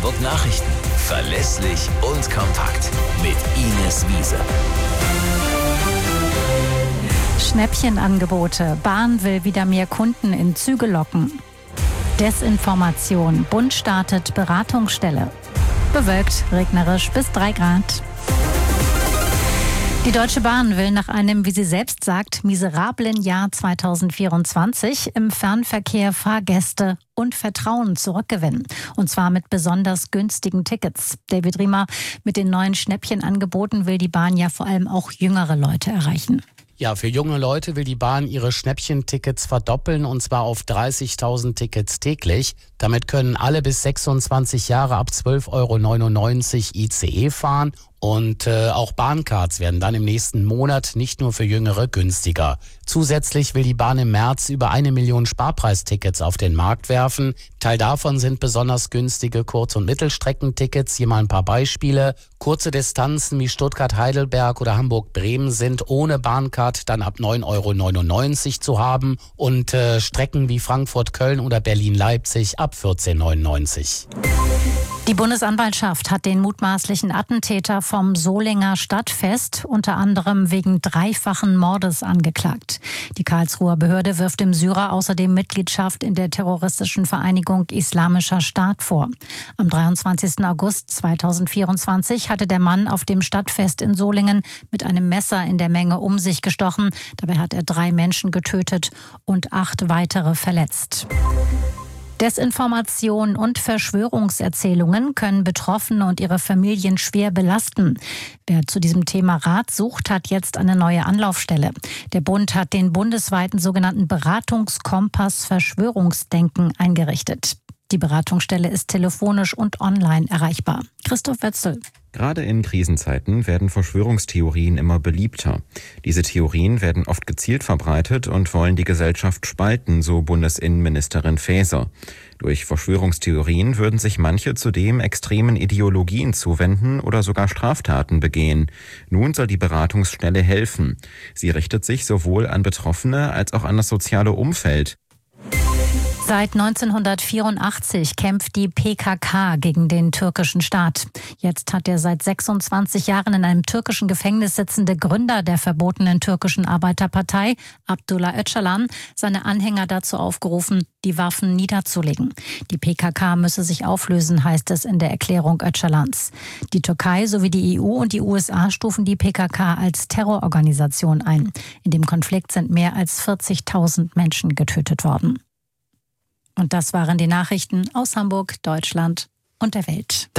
Hamburg Nachrichten. Verlässlich und kompakt. Mit Ines Wiese. Schnäppchenangebote. Bahn will wieder mehr Kunden in Züge locken. Desinformation. Bund startet Beratungsstelle. Bewölkt, regnerisch bis 3 Grad. Die Deutsche Bahn will nach einem, wie sie selbst sagt, miserablen Jahr 2024 im Fernverkehr Fahrgäste und Vertrauen zurückgewinnen. Und zwar mit besonders günstigen Tickets. David Riemer, mit den neuen Schnäppchenangeboten will die Bahn ja vor allem auch jüngere Leute erreichen. Ja, für junge Leute will die Bahn ihre Schnäppchentickets verdoppeln, und zwar auf 30.000 Tickets täglich. Damit können alle bis 26 Jahre ab 12,99 € ICE fahren. Und auch Bahncards werden dann im nächsten Monat nicht nur für Jüngere günstiger. Zusätzlich will die Bahn im März über 1 Million Sparpreistickets auf den Markt werfen. Teil davon sind besonders günstige Kurz- und Mittelstreckentickets. Hier mal ein paar Beispiele. Kurze Distanzen wie Stuttgart-Heidelberg oder Hamburg-Bremen sind ohne Bahncard dann ab 9,99 € zu haben. Und Strecken wie Frankfurt-Köln oder Berlin-Leipzig ab 14,99 €. Die Bundesanwaltschaft hat den mutmaßlichen Attentäter vom Solinger Stadtfest unter anderem wegen 3-fachen Mordes angeklagt. Die Karlsruher Behörde wirft dem Syrer außerdem Mitgliedschaft in der terroristischen Vereinigung Islamischer Staat vor. Am 23. August 2024 hatte der Mann auf dem Stadtfest in Solingen mit einem Messer in der Menge um sich gestochen. Dabei hat er 3 Menschen getötet und 8 weitere verletzt. Desinformation und Verschwörungserzählungen können Betroffene und ihre Familien schwer belasten. Wer zu diesem Thema Rat sucht, hat jetzt eine neue Anlaufstelle. Der Bund hat den bundesweiten sogenannten Beratungskompass Verschwörungsdenken eingerichtet. Die Beratungsstelle ist telefonisch und online erreichbar. Christoph Wetzel. Gerade in Krisenzeiten werden Verschwörungstheorien immer beliebter. Diese Theorien werden oft gezielt verbreitet und wollen die Gesellschaft spalten, so Bundesinnenministerin Faeser. Durch Verschwörungstheorien würden sich manche zudem extremen Ideologien zuwenden oder sogar Straftaten begehen. Nun soll die Beratungsstelle helfen. Sie richtet sich sowohl an Betroffene als auch an das soziale Umfeld. Seit 1984 kämpft die PKK gegen den türkischen Staat. Jetzt hat der seit 26 Jahren in einem türkischen Gefängnis sitzende Gründer der verbotenen türkischen Arbeiterpartei, Abdullah Öcalan, seine Anhänger dazu aufgerufen, die Waffen niederzulegen. Die PKK müsse sich auflösen, heißt es in der Erklärung Öcalans. Die Türkei sowie die EU und die USA stufen die PKK als Terrororganisation ein. In dem Konflikt sind mehr als 40.000 Menschen getötet worden. Und das waren die Nachrichten aus Hamburg, Deutschland und der Welt.